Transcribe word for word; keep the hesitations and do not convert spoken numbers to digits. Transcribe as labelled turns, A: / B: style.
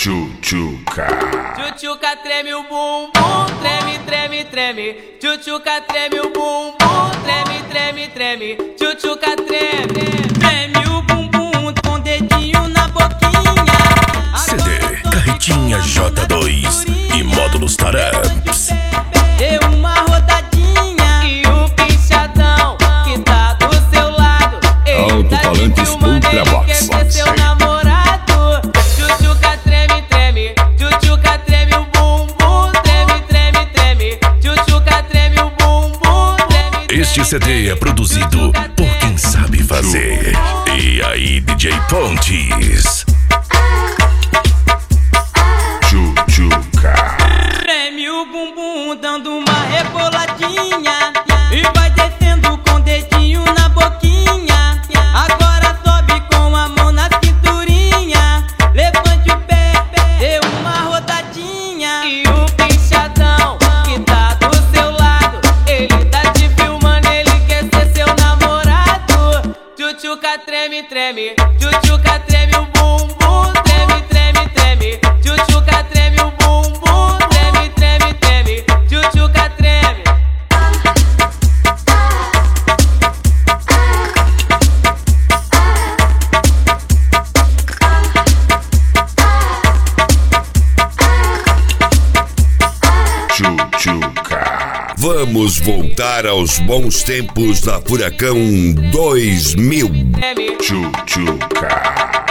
A: Tchutchuca.
B: Tchutchuca treme o bumbum, treme, treme, treme. Tchutchuca treme o bumbum, treme, treme, treme. Tchutchuca treme, treme o bumbum com dedinho na boquinha.
C: C D Carretinha J dois e módulos Taramps.
B: Dê uma rodadinha e o pinchadão que tá do seu lado. Ele tá te
C: Alto-falantes
B: filmando, ele
C: Ultra
B: quer
C: Box.
B: ser seu namorado. Tchutchuca treme, treme. Tchutchuca treme o bumbum, treme, treme, treme. Tchutchuca treme o bumbum, treme, treme.
C: Este C D é produzido por quem sabe fazer. E aí, D J Pontes?
A: Tchutchuca.
B: Treme o bumbum dando uma reboladinha e vai descendo com o dedinho na boquinha. Agora sobe com a mão na cinturinha. Levante o pé, dê uma rodadinha. E o pinchadão que tá do seu lado, ele tá te filmando, ele quer ser seu namorado. Tchutchuca treme, treme. Tchutchuca treme o bumbum, treme, treme, treme. Tchutchuca treme o bumbum, treme, treme, treme. Tchutchuca treme.
A: Tchutchuca.
C: Vamos voltar aos bons tempos da Furacão dois mil.
B: Treme.
A: Tchutchuca.